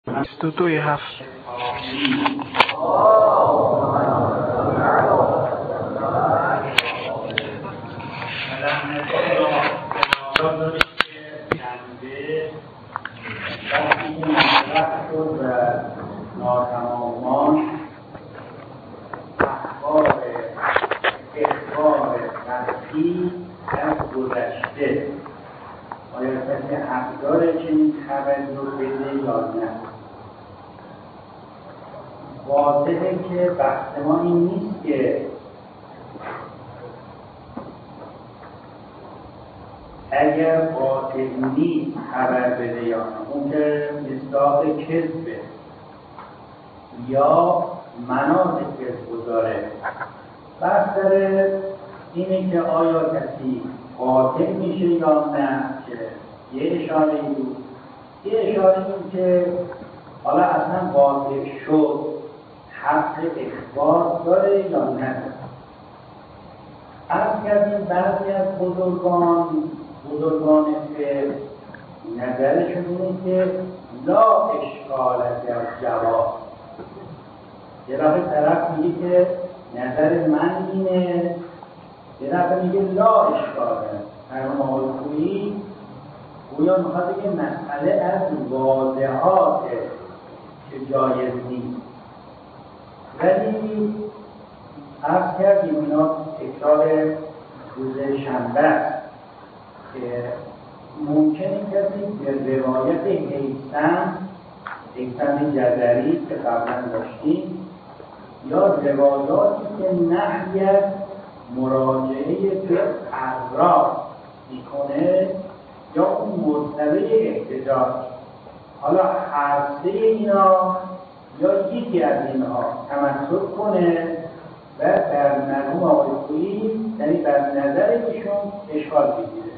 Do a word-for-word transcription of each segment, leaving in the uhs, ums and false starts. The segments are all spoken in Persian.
بیست و دوی هفت ناتمامان اخبار اخبار قطعی از گذشته آیا کسی حق داره چنین خبری رو بده یا نه؟ واضحه که بحث ما این نیست که اگر باطل نیست خبر بده یا نه، اون که مصداق کذبه یا مناط کذب گذاره. بحث داره اینه که آیا کسی باطل میشه یا نه، که یه اشاره این بود. یه اشاره این که حالا اصلا باطل شد حق اخبار داره یا نه. از کردیم بعضی از بزرگان بزرگان که نظرشون اینه که لا اشکال در جواب. یه راه طرف میگه که نظر من اینه، یه دفعه میگه لا اشکاله. مرحوم آقای خویی گویا میخواد بگه مسئله از واضحاته که جایز نیست. ولی عرض کردیم اینا تکرار روز شنبه است که ممکنه کسی به روایت هیثم هیثم جزری که قبلا داشتیم یا روایاتی که نهی از مراجعه به اغراض میکنه یا اون مرتبه احتجاج، حالا هر سه اینا یا یکی از اینها تمسک کنه و در مرحوم آقای خویی یعنی در نظر ایشون اشکال بگیره.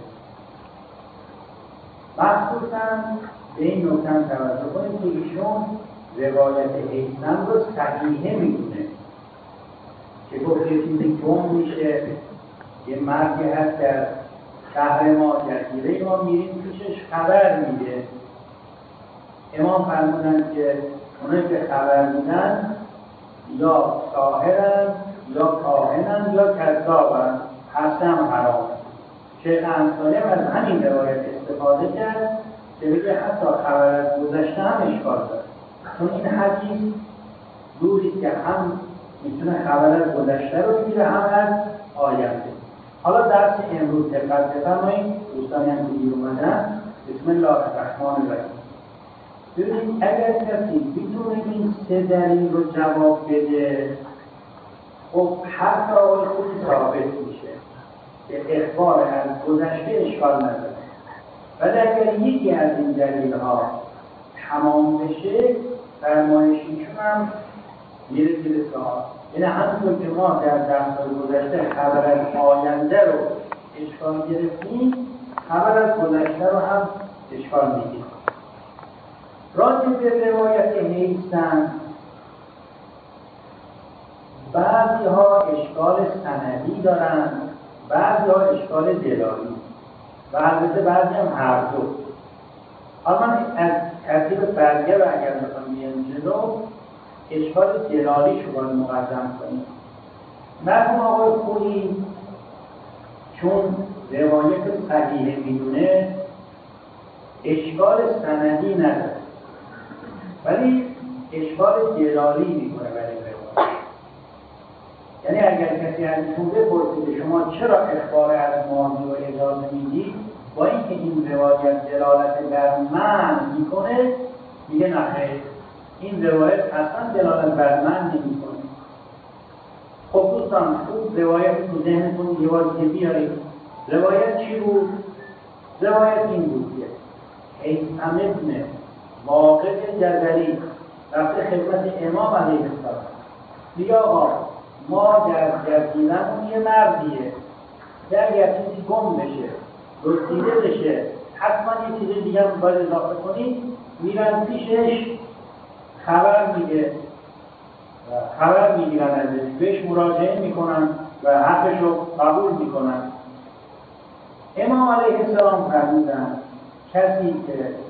مخصوصا به این نکته هم توجه کنید که ایشون روایت هیثم رو صحیحه میدونه که گفت یه چیزی گم میشه، یه مردی هست در شهر ما جزیره ما میریم پیشش خبر میده. امام فرمودن که اونایی که خبر میدن یا ساحرن یا کاهنن یا کذابن، هست هم حرام. شیخ انصاری هم از همین روایت استفاده کرد که بگه حتی خبر از گذشته هم اشکال داره، چون این حدیث دوریست که هم میتونه خبر از گذشته رو بگیره هم از آینده. حالا درس امروز دقت بفرمایید، دوستانی هم که دیر اومدن، بسم الله الرحمن الرحیم. ببینید اگر کسی بدون این سه دلیل رو جواب بده، خب حرف آقای خوبی ثابت میشه که اخبار از گذشته اشکال نداره. ولی اگر یکی از این دلیل ها تمام بشه، فرمایشیشون هم میره زیر سوال. یعنی همونطور که ما در درس‌های گذشته خبر از آینده رو اشکال گرفتیم، خبر از گذشته رو هم اشکال میگیریم. راجع به روایت هیثم بعضی ها اشکال سندی دارن، بعضی ها اشکال دلالی و البته بعضی هم هر دو. حالا من از ترتیب برگه و اگر بخوام بیان جلو اشکال دلالی شو باید مقدم کنیم. مرحوم آقای خویی چون روایت صحیحه میدونه اشکال سندی نداره، ولی اشکال دلالی میکنه برای روایت. یعنی اگر کسی از ایشون بپرسید شما چرا اخبار از ماضی رو اجازه میدید با اینکه این روایت دلالت بر من میکنه، میگه نه این روایت اصلا دلالت بر من نمیکنه. خب دوستان خوب روایت تو ذهنتون یه بار دیگه بیارید. روایت چی بود؟ روایت این بود که هیثم ابن واقد جزری رفته خدمت امام علیه السلام، میگه آقا ما در جزیره‌مون یه مردیه که اگر چیزی گم بشه رسیده بشه حتما یه چیز دیگه هم باید اضافه کنید، میرن پیشش خبر میده خبر میگیرن ازش، بهش مراجعه میکنن و حقش رو قبول میکنن. امام علیه السلام فرمودن کسی که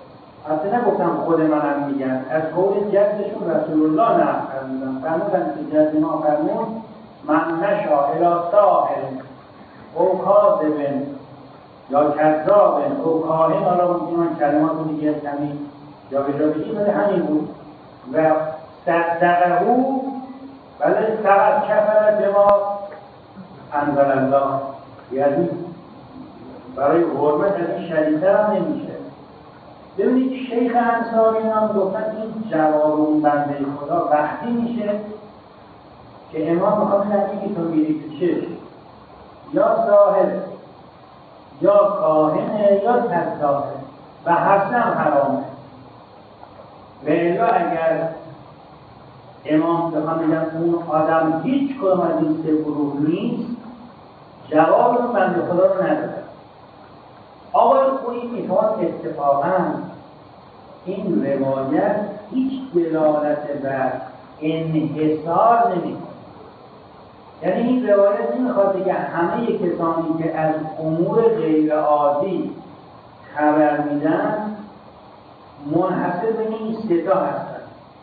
اصلا نگفتم خود منم میگن، از قول جدشون رسول الله نه فرمودن فرمودن که جد ما فرمود من نشا الی ساحر او کاذب یا کذاب او کاهن. حالا من کلمات دیگه کمی یا به جا بگیم ولی همین بود. و صدقه بله فقط کفر بما انزل الله، یعنی برای حرمت از این شدیدتر هم نمیشه. ببینید شیخ انصاری هم گفتن این جواب اون بنده خدا وقتی میشه که امام میخواد نگه که تو میری تو چشم یا ساحر یا کاهنه یا کذابه و هر سه هم حرامه. و الا اگر امام بخوام بگم اون آدم هیچ کدوم از این سه گروه نیست، جواب اون بنده خدا رو نداره. آقای خویی میخواد اتفاقا این روایت هیچ دلالت بر انحصار نمیکنه. یعنی این روایت نمیخواد بگه همه کسانی که از امور غیر عادی خبر میدن منحصر به این سه تا هستن.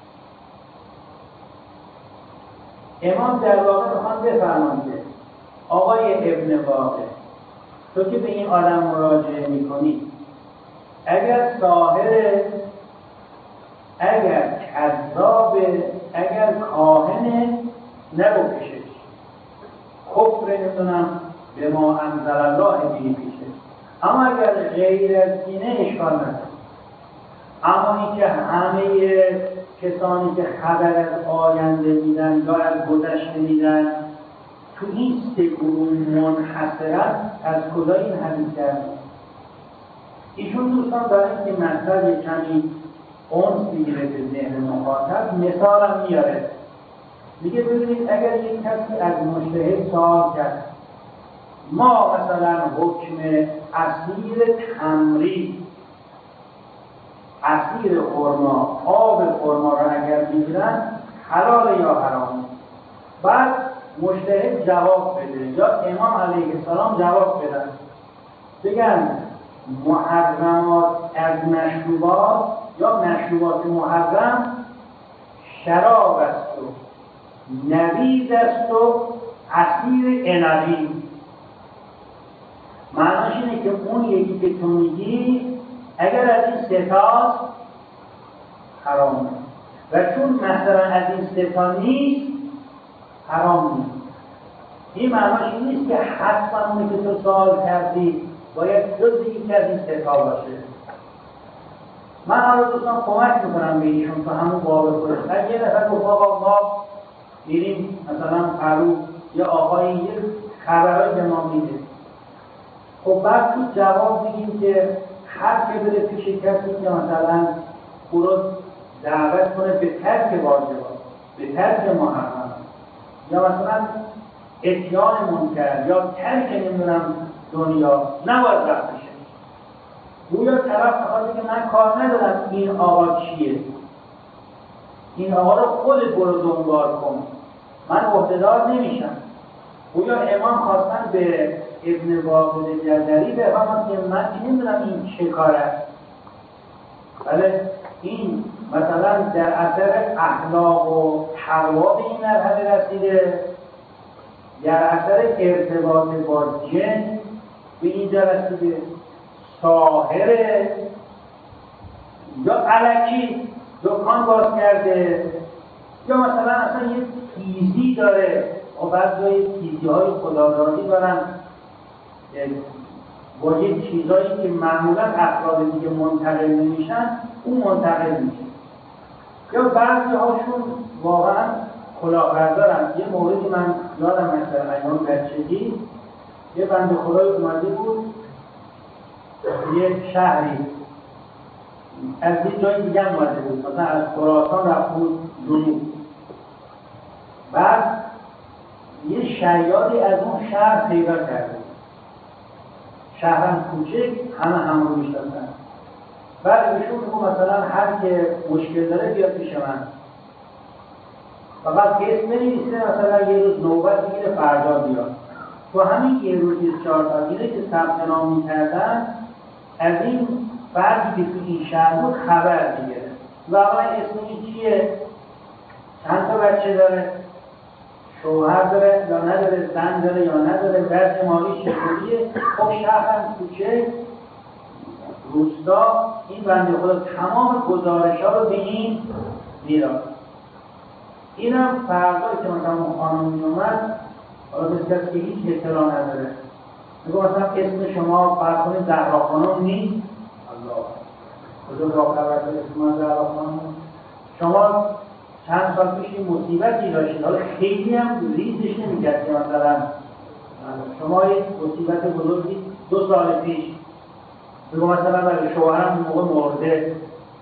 امام در واقع میخواد بفرمان که آقای ابن واقع تو که به این آدم مراجعه میکنی اگر ساحر، اگر کذاب، اگر کاهن نبکشش، کفر نمیدونم به ما انزل الله بیشه. اما اگر غیر از اینه اشکال نداره. اما این که همه کسانی که خبر از آینده میدن یا از گذشته میدن تو این سه گروه منحصرن، از کجا این حدیث کرد؟ ایشون دوستان دارن که مطلب یک کمی اونس بگیره به ذهن مخاطب، مثال هم میاره. میگه ببینید اگر یک کسی از مجتهد سوال کرد ما مثلا حکم عصیر تمری، عصیر خرما، آب خرما را اگر بگیرن حلال یا حرام، بعد مجتهد جواب بده یا امام علیه السلام جواب بدن بگن محرمات از مشروبات یا مشروبات محرم شراب است و نبیذ است و عصیر عنبی. معناش اینه که اون یکی که تو میگی اگر از این ستاست حرامه و چون مثلا از این ستا نیست حرام نیست. این معناش این نیست که حتما اونی که تو سوال کردی باید جز یکی از این ستا باشه. من حالا دوستان کمک میکنم به ایشون تو همون باب خودش. اگه یه نفر گفت آقا ما میریم مثلا پرو یا آقایی یه خبرهای به ما میده، خب بعد تو جواب میگیم که هر که بره پیش کسی که مثلا او رو دعوت کنه به ترک واجبات، به ترک محرمات یا مثلا اتیان منکر یا ترک نمیدونم دنیا، نباید رفت بشه. گویا طرف میخواد که من کار ندارم این آقا چیه، این آقا رو خودت برو دنبال کن، من عهده‌دار نمیشم. گویا امام خواستن به ابن واقد جزری بفهمن که من نمیدونم این چه کاره، بله این مثلا در اثر اخلاق و تقوا به این مرحله رسیده، در اثر ارتباط با جن به اینجا رسیده، ساحره یا الکی دکان باز کرده یا مثلا اصلا یه تیزی داره و بعد جای تیزی های خدادادی دارن با یه چیزایی که معمولا افراد دیگه منتقل نمیشن اون منتقل میشه. یا بعضی هاشون واقعا کلاهبردارن. یه موردی من یادم مثلا ایمان بچگی یه بنده خدای اومده بود یه شهری از یه جای دیگه هم اومده بود، مثلا از خراسان رفت بود جنوب، بعد یه شیادی از اون شهر پیدا کرده، شهرم کوچک همه هم رو میشناسن. بعد بهشون میگو مثلا هر که مشکل داره بیاد پیش من، فقط کیس بنویسه مثلا یه روز نوبت میگیره فردا بیاد. تو همین یه روز چهار تا دیگه که ثبت نام میکردن از این فردی که تو این شهر بود خبر میگیره و آقای اسم این چیه؟ چند تا بچه داره؟ شوهر داره یا نداره؟ زن داره یا نداره؟ درس مالی چطوریه؟ خب شهر هم کوچه روستا این بنده خدا تمام گزارش ها رو به این میراد. این هم فردایی که مثلا اون خانم می اومد حالا مثل کسی که هیچ اطلاع نداره میگو مثلا اسم شما فرض کنید زهرا خانم نیست. الله کجا را خبر داره اسم من زهرا خانم؟ شما چند سال پیش این مصیبتی داشتید، حالا خیلی هم ریزش نمی‌کرد که مثلا شما یک مصیبت بزرگی دو سال پیش بگو مثلا برای شوهرم این موقع مرده،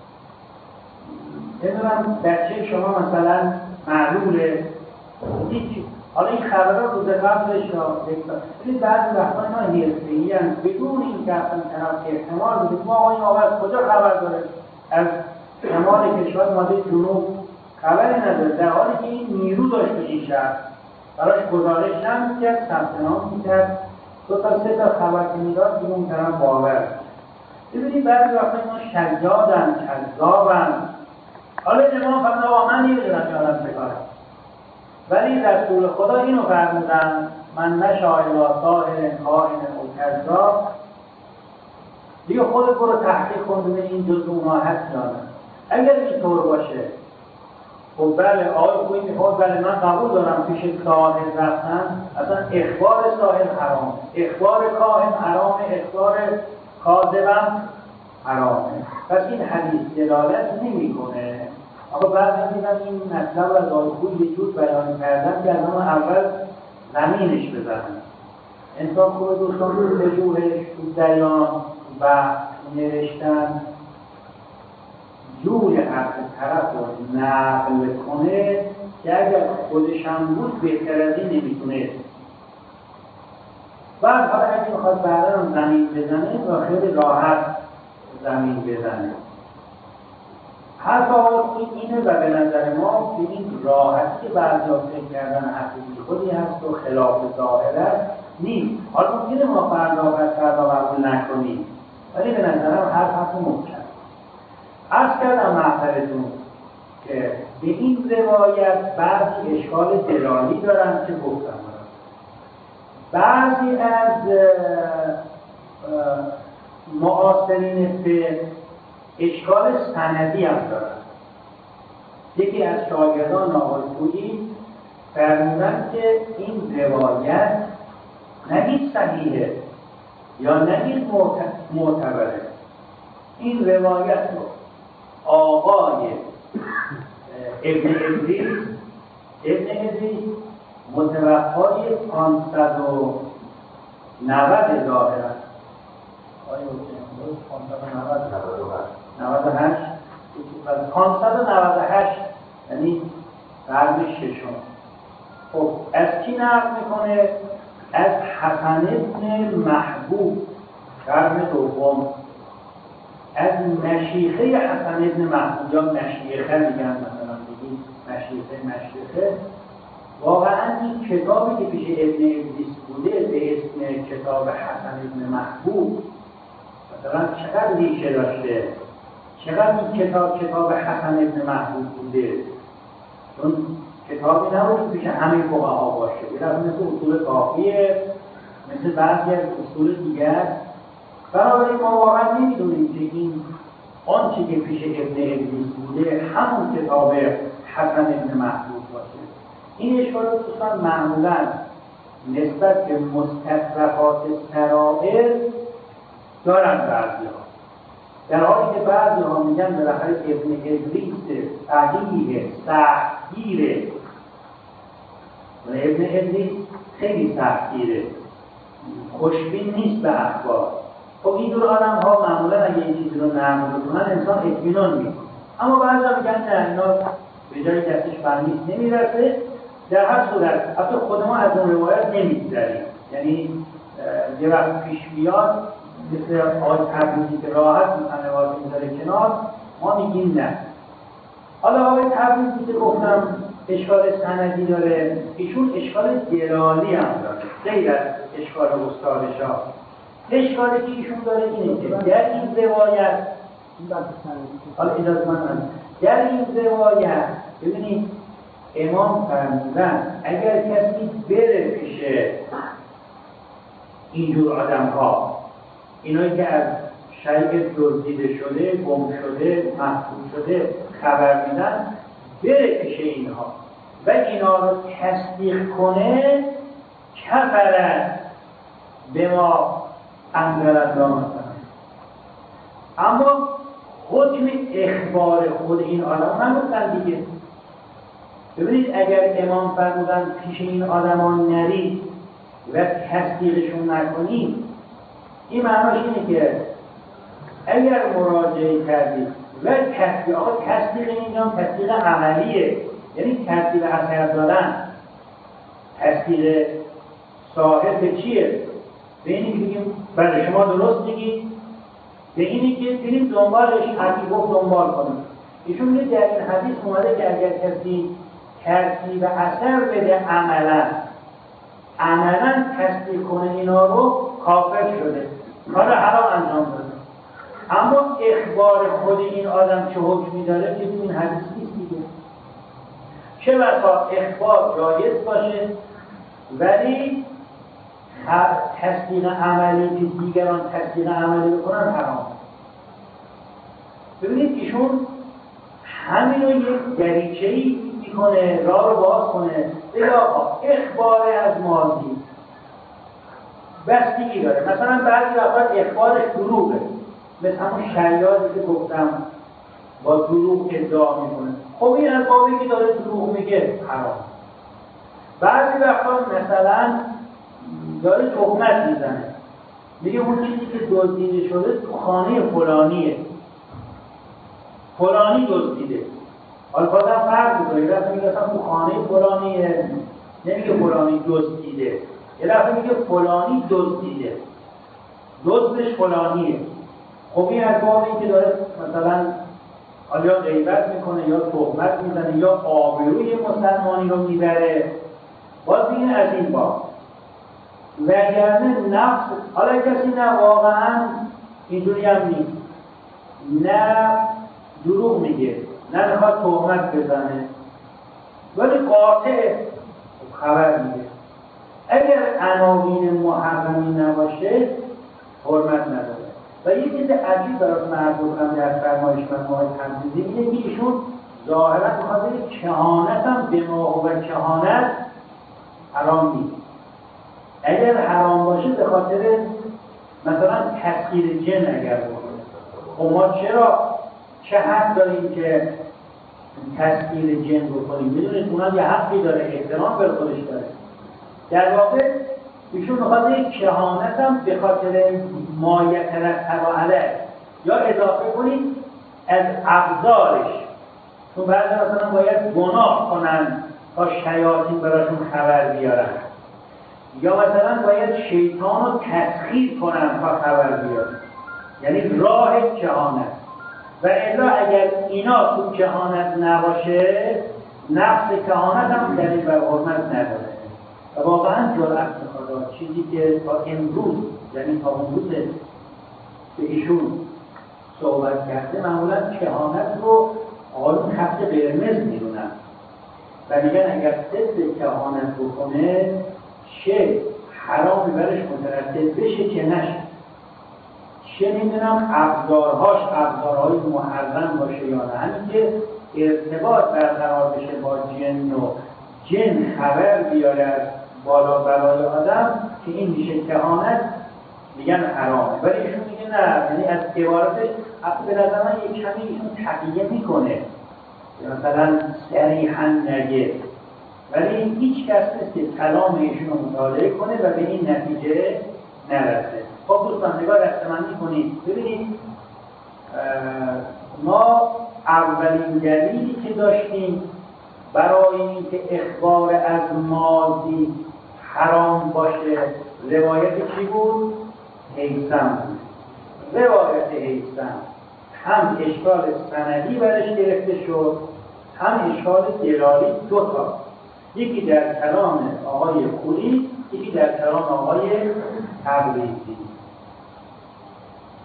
نمیدونم بچه شما مثلا معلوله، هیچی. حالا این خبرها روز قبلش را بکنم این بعضی وقتا اینا حرفه‌ای هستند بدون این که اصلا طرف احتمال بده ما آقا این آقا از کجا خبر داره؟ از شمال کشور ماده جنوب خبری نداره، در حالی که این نیرو داشت به این شهر براش گزارش نمی‌کرد، ثبت نام می‌کرد، دو تا سه تا خبر که میداد دیگه اون طرف باور. ببینید بعضی وقتا اینا شجاعن، کذابن. حالا امام فرمود آقا من نمی‌دونم یادم چه کاره، ولی رسول خدا اینو فرمودن من نشاء الی ساحر کاهن او کذاب، دیگه خودت برو تحقیق کن ببین این جزء اونها هست یا نه. اگر اینطور باشه خب بله آقای خویی میخواد بله من قبول دارم پیش ساحر رفتن، اصلا اخبار ساحر حرام، اخبار کاهن حرام، اخبار کاذبم حرامه. پس این حدیث دلالت نمیکنه. آقا بعد میدونم این مطلب از آقای خویی یه جور بیان کردن که از اون اول زمینش بزنن. انسان خوبه دوستان رو به جورش تو دیان و نوشتن جور حرف طرف رو نقل کنه که اگر خودش هم بود بهتر از این نمیتونه. بعد حالا اگه میخواد بعدا رو زمین بزنه و خیلی راحت زمین بزنه. حرف آقای خویی اینه و به نظر ما که این راحتی که بعضی‌ها فکر کردن حقیقی خودی هست و خلاف ظاهره نیست. حالا ممکنه ما فردا و فردا قبول نکنیم، ولی به نظرم هر حرف محکم. عرض کردم محضرتون که به این روایت بعضی اشکال دلالی دارن که گفتم بعضی از معاصرین به اشکال سندی هم دارن. یکی از شاگردان آقای خویی فرمودن که این روایت نگید صحیحه یا نگید معتبره، این روایت رو آقای ابن ادریس ابن ادریس متوفای پانصد و نود ظاهرا آیا نود و هشت پانصد و نود و هشت یعنی قرن ششم. خب از کی نقل میکنه؟ از حسن ابن محبوب قرن دوم، از مشیخه حسن ابن محبوب یا مشیخه میگن مثلا بگید مشیخه مشیخه. واقعا این کتابی که پیش ابن ادریس بوده به اسم کتاب حسن ابن محبوب مثلا چقدر ریشه داشته، چقدر این کتاب کتاب حسن ابن محبوب بوده، چون کتابی نبود پیش همه فقها باشه، یه رفت مثل اصول کافیه، مثل بعضی از اصول دیگر. بنابراین ما واقعا نمیدونیم که این آنچه که پیش ابن ادریس بوده همون کتاب حسن ابن محبوب باشه. این اشکالات دوستان معمولا نسبت به مستطرفات سرائر دارن بعضی ها، در حالی که بعضی ها میگن بالاخره ابن ادریس صحیحه سختگیره و ابن ادریس خیلی سختگیره، خوشبین نیست به اخبار. خب این دور آدم ها معمولا اگه این چیزی رو نقل بکنن انسان اطمینان میکنه، اما بعضی ها میگن نه اینا به جای دستش برنیست نمیرسه. در هر صورت حتی خود ما از اون روایت نمیگذریم، یعنی یه وقت پیش بیاد مثل آقای تبریزی که راحت متنوات میذاره کنار، ما میگیم نه. حالا آقای تبریزی که گفتم اشکال سندی داره، ایشون اشکال دلالی هم داره غیر از اشکال استادشا. اشکالی که ایشون داره اینه که در این روایت حالا اجازه من هست در این روایت ببینید امام فرمودن اگر کسی بره پیش اینجور آدم ها، اینایی که از شیء دزدیده شده، گم شده، محفوظ شده خبر میدن، بره پیش اینها و اینا رو تصدیق کنه، کفر به ما انزل الله مثلا. اما حکم اخبار خود این آدم نگفتن دیگه. ببینید اگر امام فرمودن پیش این آدمان نرید و تصدیقشون نکنید، این معناش اینه که اگر مراجعه کردید و تصدیق، آقا تصدیق اینجا تصدیق عملیه، یعنی تصدیق اثر دادن. تصدیق صاحب به چیه؟ به اینی که بگیم بله شما درست میگید، به اینی که بریم دنبالش، هرکی گفت دنبال کنیم. ایشون میگه در این حدیث اومده که اگر کسی ترتیب اثر بده عملا عملا تصدیق کنه اینا رو، کافر شده، کار حرام انجام داده. اما اخبار خود این آدم چه حکمی داره که این حدیث نیست دیگه. چه بسا اخبار جایز باشه ولی تصدیق عملی که دیگران تصدیق عملی بکنن حرام. ببینید ایشون همین رو یک دریچه‌ای میکنه، راه رو باز کنه. بلا اخبار از ماضی بستگی داره. مثلا بعضی وقتا اخبارش دروغه، مثل همون شیادی که گفتم با دروغ ادعا میکنه، خب این از بابی که داره دروغ میگه حرام. بعضی وقتا مثلا داره تهمت میزنه، میگه اون چیزی که دزدیده شده تو خانه فلانیه، فلانی دزدیده. حالا بازم فرق میکنه، یه دفعه میگه اصلا تو خانه فلانیه، نمیگه فلانی دزدیده، یه دفعه میگه فلانی دزدیده، دزدش فلانیه. خب این از باب این که داره مثلا یا غیبت میکنه یا تهمت میزنه یا آبروی مسلمانی رو میبره، باز این از این باب. وگرنه نفس، حالا کسی نه واقعا اینجوری هم نیست، نه دروغ میگه، نه میخواد تهمت بزنه، ولی قاطع خبر میگه، اگر عناوین محرمی نباشه حرمت نداره. و یه چیز عجیب برات مربوط هم در فرمایش من ماه تنفیذی اینه که ایشون ظاهرا میخواد بگه کهانت هم به ما و کهانت حرام نیست. اگر حرام باشه به خاطر مثلا تسخیر جن اگر بکنه، خب ما چرا چه حق داریم که تسخیر جن بکنیم؟ میدونید اونم یه حقی داره، احترام به خودش داره. در واقع ایشون میخواد یک کهانت هم به خاطر مایت رتب علیه یا اضافه کنید از ابزارش، چون بعضی مثلا باید گناه کنن تا شیاطین براشون خبر بیارن، یا مثلا باید شیطان رو تسخیر کنن تا خبر بیارن، یعنی راه کهانت. و الا اگر اینا تو کهانت نباشه، نفس کهانت هم دلیل بر حرمت نداره. و واقعا جرأت میخواد چیزی که تا امروز، یعنی تا امروز به ایشون صحبت کرده، معمولا کهانت رو آقایون خط قرمز میدونن و میگن اگر ضد کهانت بکنه چه حرامی برش مترتب بشه چه نشه، چه میدونم ابزارهاش ابزارهای محرم باشه یا نه. همین که ارتباط برقرار بشه با جن و جن خبر بیاره از بالا برای آدم که این میشه کهانت، میگن حرامه. ولی ایشون میگه نه، یعنی از عبارتش به نظر من یک کمی ایشون تقیه میکنه، مثلا صریحا نگه، ولی هیچ کس نیست که کلام ایشون رو مطالعه کنه و به این نتیجه نرسه. خب دوستان نگاه دستمندی کنید، ببینید ما اولین دلیلی که داشتیم برای اینکه اخبار از ماضی حرام باشه روایت چی بود؟ هیثم بود. روایت هیثم هم اشکال سندی برش گرفته شد، هم اشکال دلالی، دو تا، یکی در کلام آقای خویی، یکی در کلام آقای تبریزی.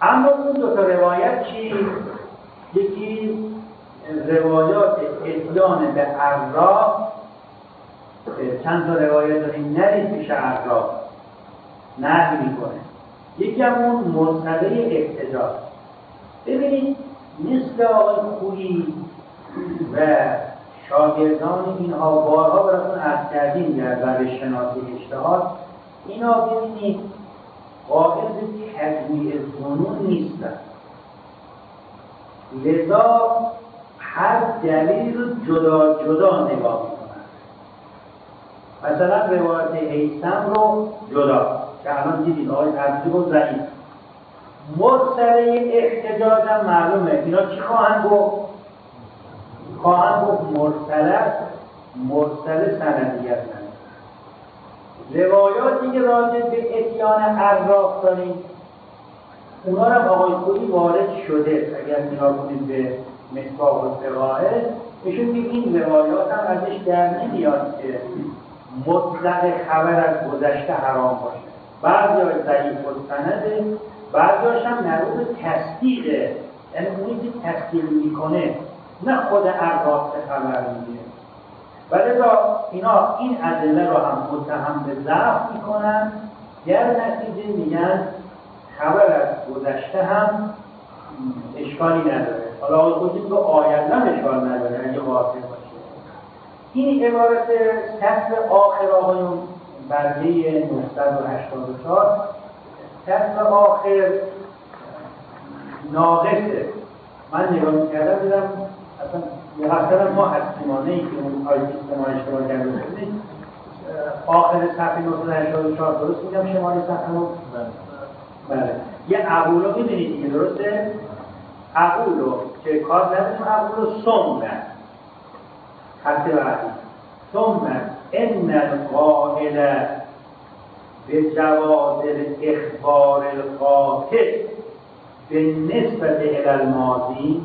اما اون دو تا روایت چی؟ یکی روایات اتیان به عراق، چند تا روایت داریم نرید پیش عراق نهی میکنه، یکی هم اون مرسله احتجاج. ببینید مثل آقای خویی و شاگردان اینها بارها براتون عرض کردیم در روش شناسی اجتهاد، اینا ببینید قائل به تجمیع ظنون نیستن، لذا هر دلیل رو جدا جدا نگاه میکنن. مثلا روایت هیثم رو جدا که الان دیدید آقای ترجیح و ضعیف، مرسله احتجاج هم معلومه اینا چی خواهند گفت؟ خواهند گفت مرسله مرسله سندیت نه. روایاتی که راجع به اتیان عراق داریم اونا هم آقای خویی وارد شده، اگر نگاه کنید به مصباح الفقائه ایشون میگه این روایات هم ازش در نمیاد که مطلق خبر از گذشته حرام باشه، بعضی های ضعیف السنده، بعضی هاش هم مربوط به تصدیقه، یعنی اونی که تصدیق میکنه نه خود عراق خبر میگه. ولذا اینا این ادله رو هم متهم به ضعف میکنن، در نتیجه میگن خبر از گذشته هم اشکالی نداره. حالا آقای خویی که آینده هم اشکال نداره اگه واقع باشه. این عبارت سطر آخر آقایون برگه نهصد و هشتاد و چهار سطر آخر ناقصه. من نگاه میکردم دیدم اصلا یه هفته ما هستیمانه ای که اون آیتیست ما اشتباه کرده بودید آخر صفحه نهصد و هشتاد و چهار درست میگم شماره صفحه رو؟ بله. یه عقول رو میدونید دیگه درسته؟ عقول رو که کار نداریم عقول رو سمن خط بعدی سمن ان القائل به جواز اخبار القاطع به نسبت الی الماضی،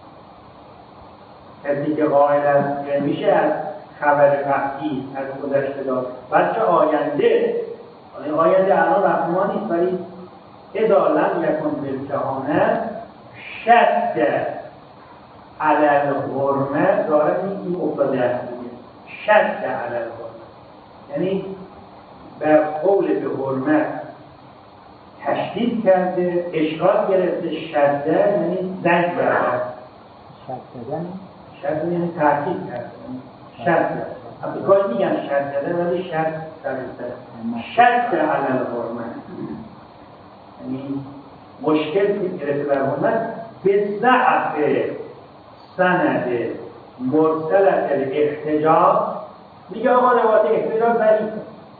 کسی که قائل است که میشه از خبر قطعی از گذشته داد بلکه آینده، آینده الان رفت ما نیست، ولی اذا لم یکن بالکهانه شد علی الحرمه داره این افتاده است شد علی الحرمه، یعنی بر قول به حرمت تشدید کرده، اشکال گرفته، شده یعنی زنگ برده، شددن شد یعنی تحقیق کرده، شد افریقایی میگن شد کرده ولی شد سریعتر شد علی الحرمه یعنی مشکل که گرفته بر حرمت به ضعف سند مرسلت الاحتجاج. میگه آقا روایت احتجاج ضعیفه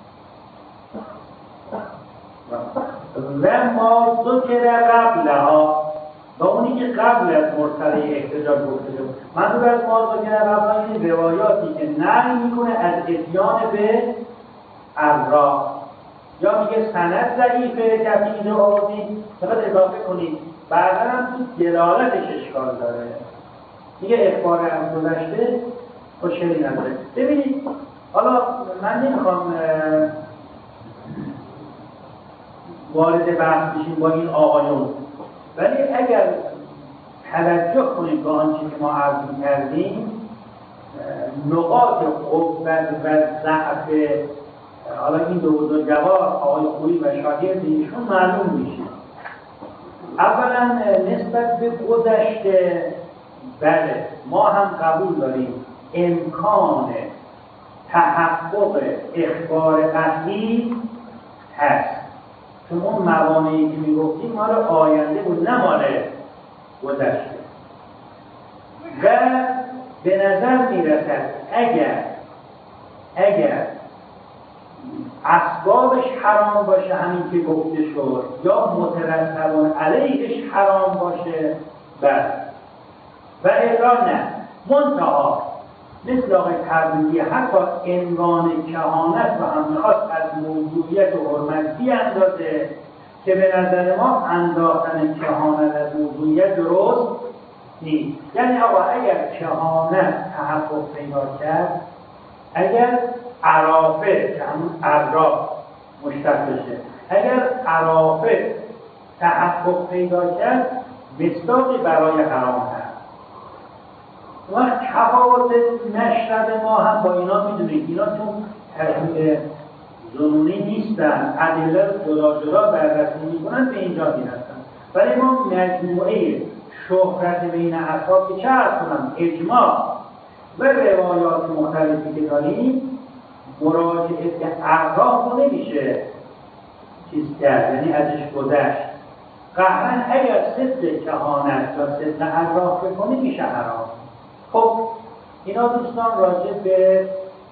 و ما ذکر قبلها و اونی که قبل از مرسله احتجاج گفته شد. منظور از ما ذکر قبلها این روایاتی که نهی میکنه از اتیان به عراق، یا میگه سند ضعیفه که اینجا آوردید فقط اضافه کنید بعدا هم تو دلالتش اشکال داره، میگه اخبار از گذشته مشکلی نداره. ببینید حالا من نمیخوام وارد بحث بشیم با این آقایون، ولی اگر توجه کنید به آنچه که ما عرض کردیم نقاط قوت و ضعف حالا این دو بزرگوار آقای خویی و شاگرد ایشون معلوم میشه. اولا نسبت به گذشته بله ما هم قبول داریم امکان تحقق اخبار قطعی هست، چون اون موانعی که میگفتیم مال آینده بود نه مال گذشته. و به نظر میرسد اگر اگر اسبابش حرام باشه همین که گفته شد یا مترتبان علیهش حرام باشه بله، و الا نه. منتها مثل آقای تبریزی حتی عنوان کهانت رو هم میخواست از موضوعیت و حرمت بیاندازه که به نظر ما انداختن کهانت از موضوعیت درست نیست. یعنی آقا اگر کهانت تحقق پیدا کرد، اگر عرافه که همون عراف مشتق بشه، اگر عرافه تحقق پیدا کرد مصداقی برای حرام هست. وقت تفاوت مشرب ما هم با اینا میدونید، اینا چون تشریع ظنونی نیستن، ادله رو جدا جدا بررسی میکنن، به اینجا میرسن. ولی ما مجموعه شهرت بین اصحاب که چه عرض کنم اجماع و روایات مختلفی که داریم، مراجعه به اعراف رو نمیشه چیز کرد، یعنی ازش گذشت. قهرن اگر صدق کهانت یا صدق اعراف بکنه میشه حرام. خب اینا دوستان راجع به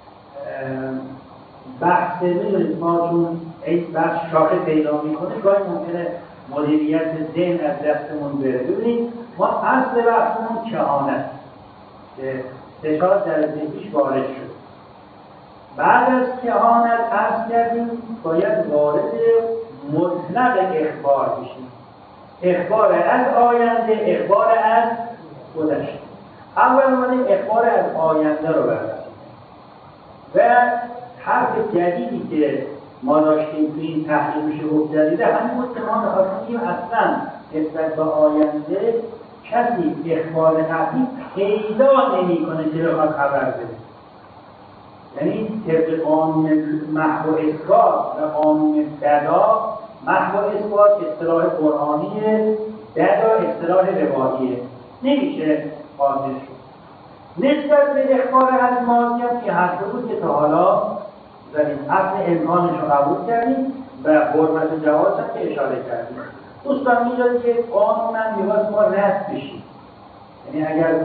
بحث میدونید ما چون این بحث شاخه پیدا میکنه گاهی ممکنه مدیریت ذهن از دستمون بره. ببینید ما اصل بحثمون کهانت که سه چهار درجه پیش وارد شد. بعد از کهانت عرض کردیم باید وارد مطلق اخبار بشیم. اخبار از آینده، اخبار از گذشته. اول اومدیم اخبار از آینده رو بررسیم و حرف جدیدی که ما داشتیم تو این تحلیل میشه گفت جدیده، همین بود که ما می‌خواستیم اصلا نسبت به آینده کسی اخبار قطعی پیدا نمی‌کنه که بخواد خبر بده. یعنی طبق قانون محو و اثبات و قانون بدا، محو و اثبات اصطلاح قرآنیه، بدا اصطلاح رواییه، نمیشه قاطع شد. نسبت به اخبار از ماضی هم که حرف بود که تا حالا زدیم، اصل امکانش رو قبول کردیم و حرمت و جواز هم که اشاره کردیم. دوستان می‌دونید که قانون هم می‌خواست ما رد بشیم. یعنی اگر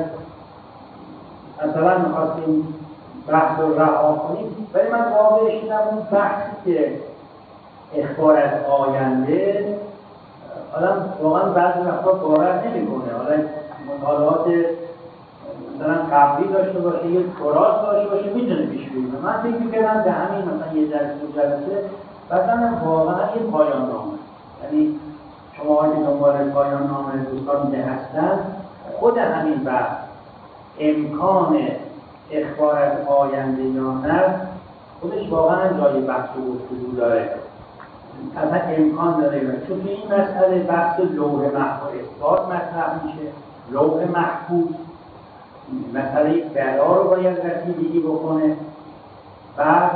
مثلا می‌خواستیم بحث رو رها کنیم، ولی من واقعش دیدم اون بحثی که اخبار از آینده آدم واقعا بعضی وقتا باور نمی‌کنه. حالا مطالعات مثلا قبلی داشته باشه، یه تراث داشته باشه، می‌دونه پیش بینی. من فکر می‌کردم به همین مثلا یه جلسه جلسه مثلا واقعا یه پایان نامه، یعنی شما که دنبال پایان نامه دوستان ده هستن، خود همین بحث امکان اخبار از آینده یا نه خودش واقعا جای بحث و گفتگو داره. اصلا امکان داره، چون این مسئله بحث لوح محو و اثبات مطرح میشه، لوح محفوظ مسئله بدا رو باید رسیدگی بکنه. بعد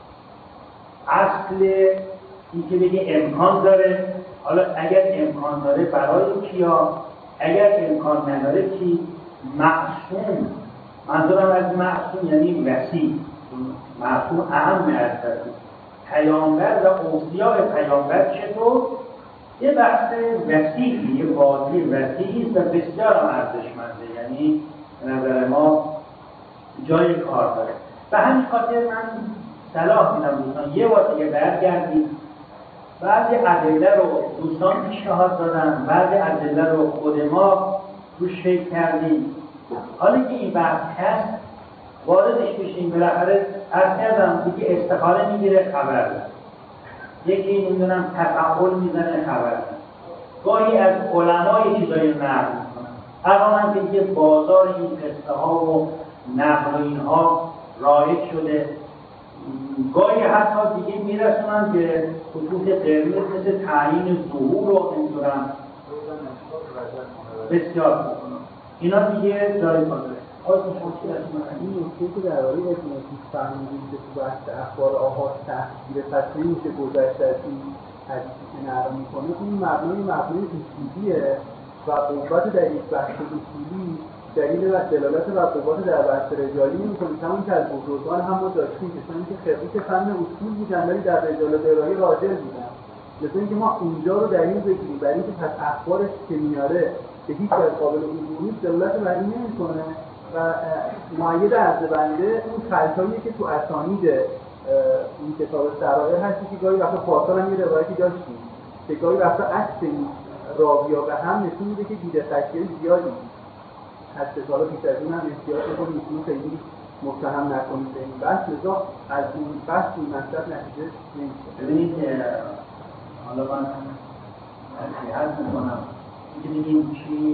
اصل این که بگه امکان داره، حالا اگر امکان داره برای کیا، اگر امکان نداره کی؟ معصوم. منظورم از معصوم یعنی وسیع، معصوم اهم از وسیع. پیامبر و اوصیاء پیامبر چطور؟ یه بحث وسیعی، یه بازی وسیعی است و بسیار ارزشمنده، یعنی به نظر ما جای کار داره. به همین خاطر من صلاح میدم دوستان یه بار دیگه برگردیم، بعضی ادله رو دوستان پیشنهاد دادن، بعضی ادله رو خود ما روش فکر کردیم. حالا که این بحث هست واردش بشیم. بالاخره عرض کردم دیگه استخاره میگیره خبر ده، یکی نمیدونم تفعول میزنه خبر ده، گاهی از علمای چیزایی نقل میکنن. الان هم دیگه بازار این قصه ها و نقل و اینها رایج شده، گاهی حتی دیگه میرسونن که خطوط قرمز مثل تعیین ظهور رو نمیدونم بسیار بکنن. اینا دیگه جای کاره. این نکته که در آقای اتناکیس فهمیدیم که تو بحث اخبار آحاد تحصیل پس نمیشه گذشت از این حدیثی که نقل میکنه، این مبنای مبنای اصولیه و قوت در یک بحث اصولی دلیل و دلالت و قوت در بحث رجالی نمیکنه. همون که از بزرگان هم ما داشتیم کسانی که خرید فن اصول بودن ولی در رجالت ارائه راجل بودن. مثل اینکه ما اینجا رو در این بگیریم برای اینکه پس اخبارش که میاره به هیچ وجه قابل عبور نیست دلالت بر این نمیکنه و مؤید عرض‌بنده اون خلطاییه که تو اسانید این کتاب سرائر هستی که گاهی وقتا پارسال هم یه روایتی داشتیم که گاهی وقتا عکس این راویا به هم نشون میده که دیده تشکیل زیادی هست. سالا پیش از این هم احتیاط کنیم میتونیم خیلی متهم نکنیم به این بحث، لذا از این بحث این مطلب نتیجه نمیشه. ببینید حالا من نصیحت میکنم که بگیم چی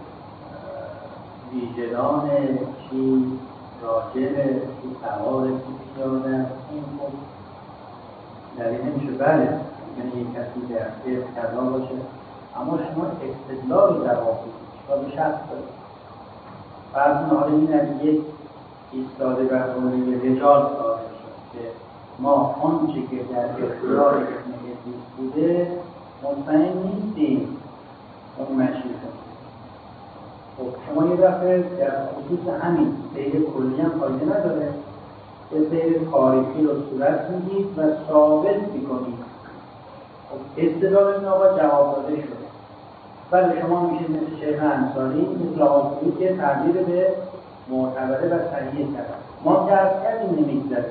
ویژگانه، چی راجبه، چی سواره، چی پیاده، این خب دلیل نمیشه. بله یعنی یک کسی در فقه کذا باشه، اما شما استدلال رو جواب بدید و به شخص دارید. فرض حالا این از یک ایستاده بر حوله رجال صادر شد که ما آنچه که در اختیار ابن ادریس بوده مطمئن نیستیم اون مشی کنیم. خب شما یه دفعه در خصوص همین سیر کلی هم فایده نداره، یه سیر تاریخی رو صورت میدید و ثابت میکنید. خب استدلال این آقا جواب داده شده. ولی شما میشه مثل شیخ انصاری، مثل آقایی که تبدیل به معتبره و صحیح کرد. ما که از کردیم نمیگذاریم،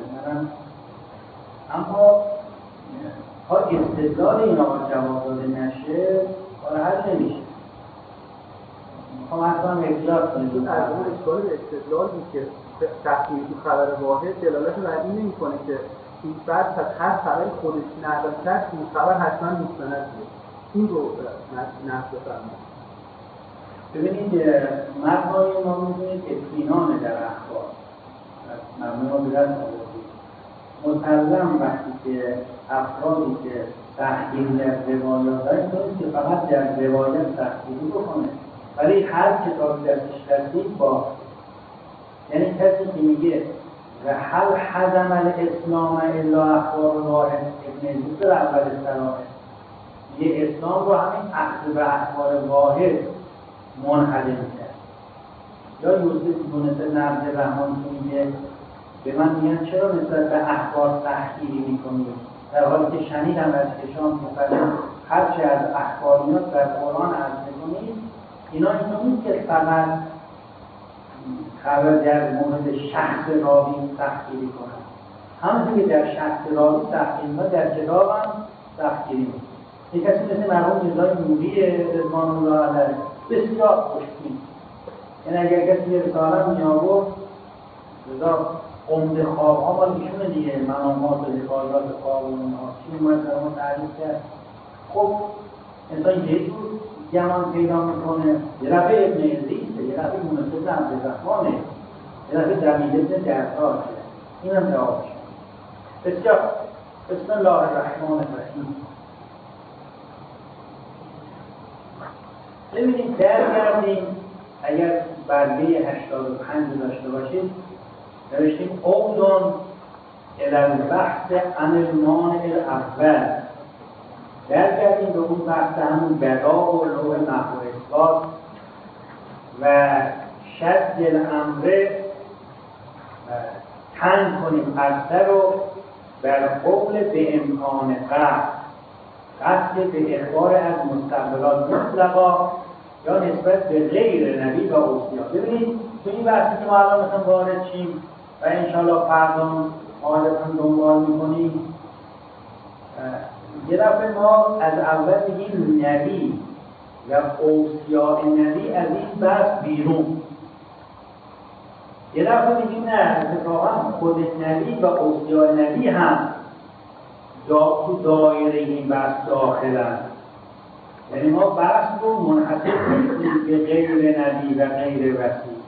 اما تا استدلال این آقا جواب داده نشه کار حل نمیشه. میخوام حتما احتیاط کنید. از اون اشکال استدلال بود که تحقیق تو خبر واحد دلالت بر این نمی‌کنه که این فرد از هر خبری خودش نقل کرد این خبر حتما مستند بود. این رو نقل بفرمایید. ببینید مبنای ما می‌دونید اطمینان در اخبار مبنای ما به دست آوردید. مسلم وقتی که افرادی که تحقیق در روایات دارن که فقط در روایت تحقیق بکنه، ولی هر کتابی دستش رسید با یعنی کسی که میگه و هل حزم الاسلام الا اخبار واحد ابن ادریس در اول سراحه یه اسلام رو همین اخذ به اخبار واحد منحل میکرد. یا یوسف بن عبد الرحمن که میگه به من میگن چرا نسبت به اخبار تحقیری میکنی، در حالی که شنیدم از کشان مفرد هرچه از اخباریات در قرآن عرض میکنید، اینا اینو نیست که فقط خبر در مورد شخص راوی تحقیری کنن، همونطور که در شخص راوی تحقیری ها در کتاب هم تحقیری میکنن. یک کسی مثل مرحوم رضای نوری رضوان الله علیه بسیار خوشبین، یعنی اگر کسی یه رساله می آورد رضا عمده خوابها مال ایشونه دیگه، منامات و حکایات خواب و اینها چی میمونه در ما تعریف کرد. خب انسان یه جور گمان پیدا میکنه، یه رفعه ابن ادریسه، یه رفعه یونس بن عبدالرحمنه، یه رفعه جمیل بن درسار شده. این هم جواب شد. بسیار بسم الله الرحمن الرحیم. ببینید درگردیم، اگر برگه هشتاد و پنج داشته باشید نوشتیم اوزون الالبحث عن المانع الاول. درگردیم به اون بحث همون بدا و لوح محو اثبات و شد الامر تنگ کنیم پرسه رو بر قول به امکان قصد قصد به اخبار از مستقبلات مطلقا یا نسبت به غیر نبی و اوصیا. ببینید تو این بحثی که ما الان مثلا وارد شیم و انشاءالله فردا حالتون دنبال میکنیم، یه دفعه ما از اول میگیم نبی و اوصیاء نبی از این بحث بیرون، یه دفعه میگیم نه اتفاقا خود نبی و اوصیاء نبی هم دا تو دایره این بحث داخلن. یعنی ما بحث رو منحصر نیستیم به غیر نبی و غیر وصی،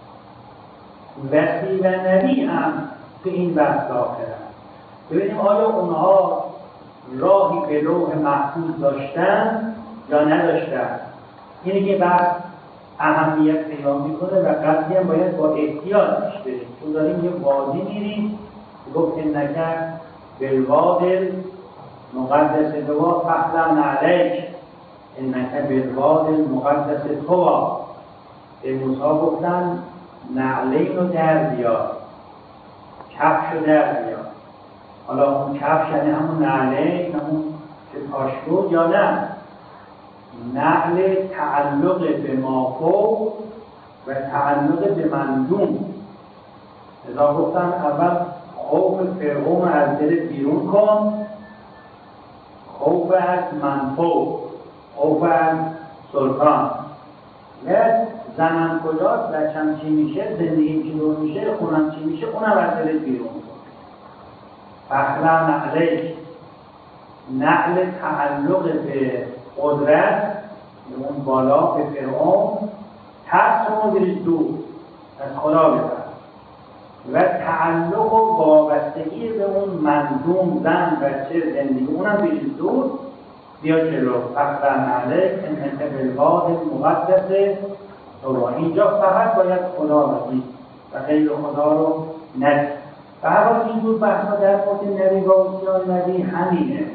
وصی و نبی هم تو این بحث داخلن. ببینیم آیا اونها راهی به لوح محفوظ داشتن یا نداشتن. اینه که بحث اهمیت پیدا میکنه و قضیه هم باید با احتیاط پیش بریم، چون داریم یه وادی میریم. گفت انک بالواد المقدس طوی فاحذر علیک انک بالواد المقدس طوی. به موسی گفتن نعلین رو در بیار، کفش رو در بیار. حالا اون کفش یعنی همون نعلین، همون که پاشنود یا نه؟ نعل تعلق به ما فوق و تعلق به مندون. ازا گفتن اول خوف فرعون از دل بیرون کن، خوف از منفوق، خوف از سلطان. نه زنم کجاست، بچم چی میشه، زندگی چی دور میشه، خونم چی میشه، اونم از دل بیرون کن. فخلا نعلش نعل تعلق به قدرت، اون بالا به فرعون، ترس رو بریز دور از خدا ببر و تعلق و وابستگی به اون مندوم زن بچه زندگی اونم بریز دور بیا جلو فقر علیک انک بالواد المقدس طوا. اینجا فقط باید خدا رو دید و غیر خدا رو ندید. و هر حال اینجور بحثا در مورد نویگاسیون نبی همینه.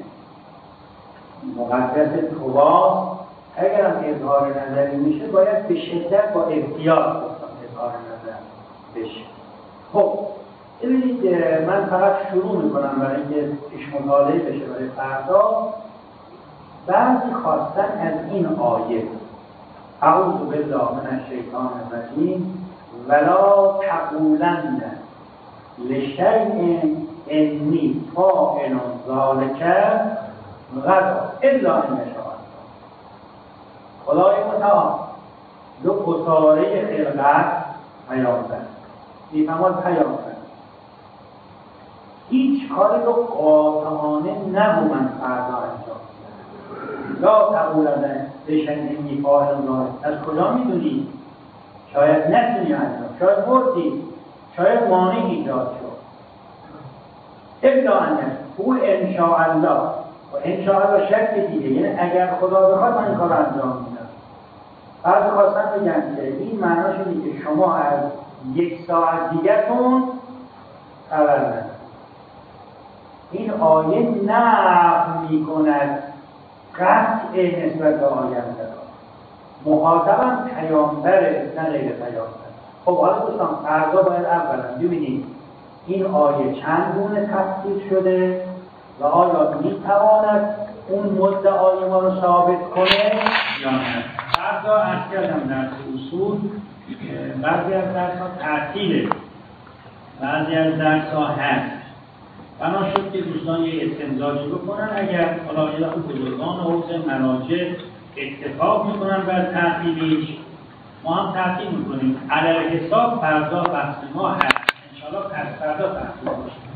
مقدس طوا اگر هم اظهار نظری میشه باید به شدت با احتیاط اظهار نظر بشه. خب ببینید من فقط شروع میکنم برای اینکه پیش مطالعه بشه برای فردا. بعضی خواستن از این آیه اعوذ بالله من الشیطان الرجیم ولا تقولن لشیء انی فاعل ذلک غدا الا ان شاء الله. خدای متعال دو گزاره خلقت پیام داد. میفهمد پیام داد هیچ کاری رو قاطعانه نبو من فردا انجام لا تقولن لشیء انی فاعل ذلک. از کجا میدونی؟ شاید نتونی انجام، شاید مردی، شاید مانع ایجاد شد. الا ان هو ان شاء الله و ان شاء الله شک دیگه، یعنی اگر خدا بخواد من این کار انجام میدم. بعد خواستم بگم که این معناش اینه که شما از یک ساعت دیگه‌تون خبر ندارید. این آیه نفی میکند قطع نسبت به آینده. مخاطبم پیامبره نه غیر پیامبر. خب حالا دوستان فردا باید اولا ببینید این آیه چند گونه تفسیر شده و آیا میتواند اون مدعای ما رو ثابت کنه یا نه. فردا عرض کردم درس اصول بعضی از درس ها تعطیله، بعضی از درس ها هست. بنا شد که دوستان یه استمزاجی بکنن. اگر حالا یه دفعه بزرگان حوزه مراجع اتفاق میکنن بر تعطیلیش ما هم تعطیل میکنیم. علی حساب فردا بحث ما هست انشاءالله. پس فردا تعطیل باشه.